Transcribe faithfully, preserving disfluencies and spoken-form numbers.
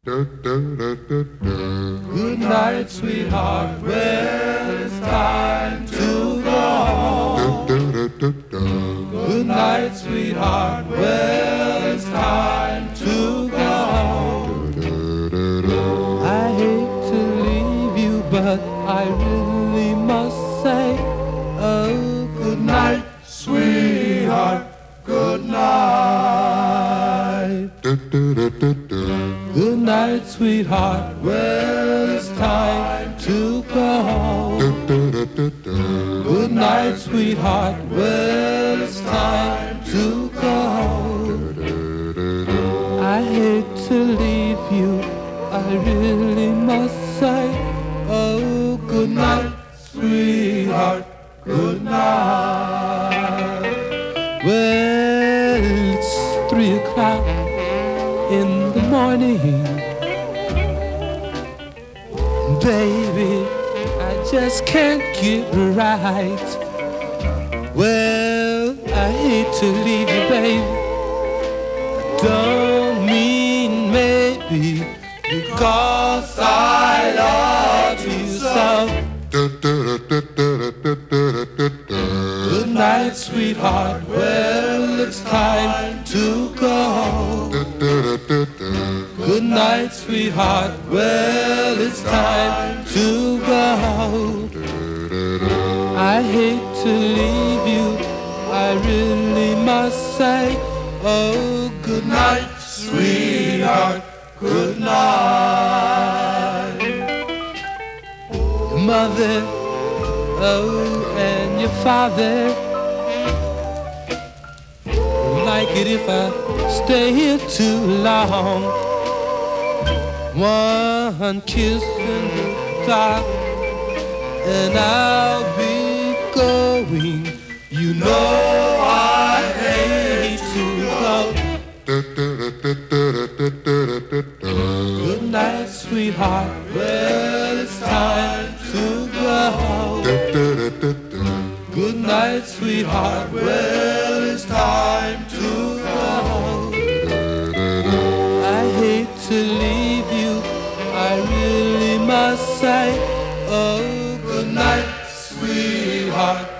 Good night, sweetheart. Well, it's time to go home. Good night, sweetheart. Well, it's time to go home. I hate to leave you, but I really must say, oh, good night, sweetheart. Good night. Good night, sweetheart. Well, it's time to go home. Good night, sweetheart. Well, it's time to go home. I hate to leave you, I really must say, oh, good night, sweetheart. Good night. Well, it's three o'clock in the morning. Baby, I just can't get right. Well, I hate to leave you, baby. Don't mean maybe, because I love you so. Good night, sweetheart. Well, it's time to go. Good night, sweetheart. Well, it's time to go. I hate to leave you, I really must say, oh, good night, sweetheart. Good night. Your mother, oh, and your father like it if I stay here too long. One kiss in the dark and I'll be going. You know I hate to go. Good night, sweetheart. Well, it's time to go. Good night, sweetheart. Well, it's time to go. I hate to leave you, I really must say, oh, good night, sweetheart.